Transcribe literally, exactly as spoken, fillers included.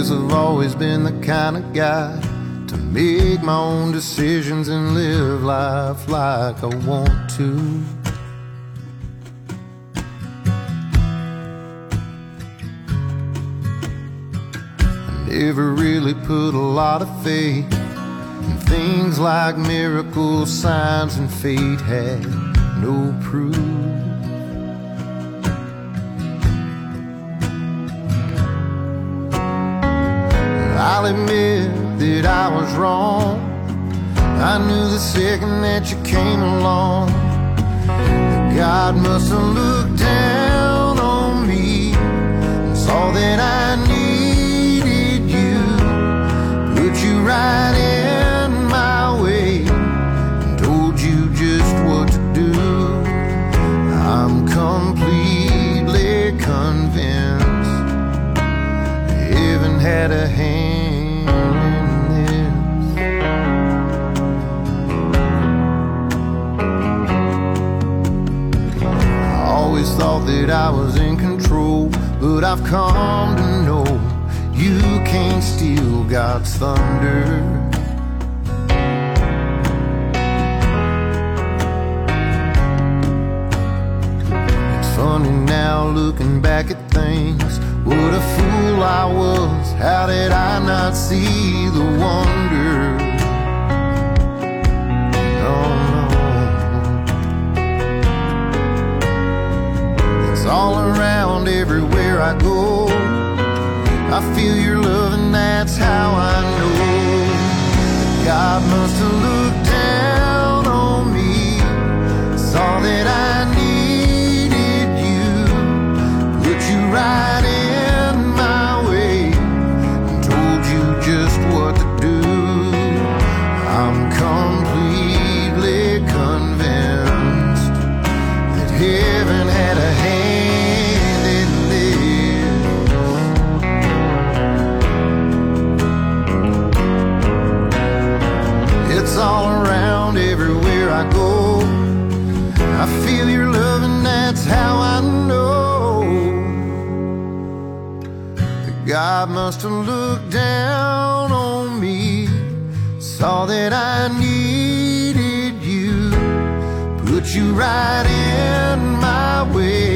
guess I've always been the kind of guy to make my own decisions and live life like I want to. I never really put a lot of faith in things like miracles, signs, and fate had no proof. I'll admit that I was wrong. I knew the second that you came along that God must have looked down on me and saw that I needed you, put you right in my way and told you just what to do. I'm completely convinced heaven had a hand. Thought that I was in control, but I've come to know you can't steal God's thunder. It's funny now looking back at things, what a fool I was. How did I not see the wonder? All around, everywhere I go, I feel your love, and that's how I know that God must have looked down on me, saw that I needed you, put you right in my way, and told you just what to do. I'm completely convinced that heaven had a hand. All around, everywhere I go, I feel your love, and that's how I know that God must have looked down on me, saw that I needed you, put you right in my way,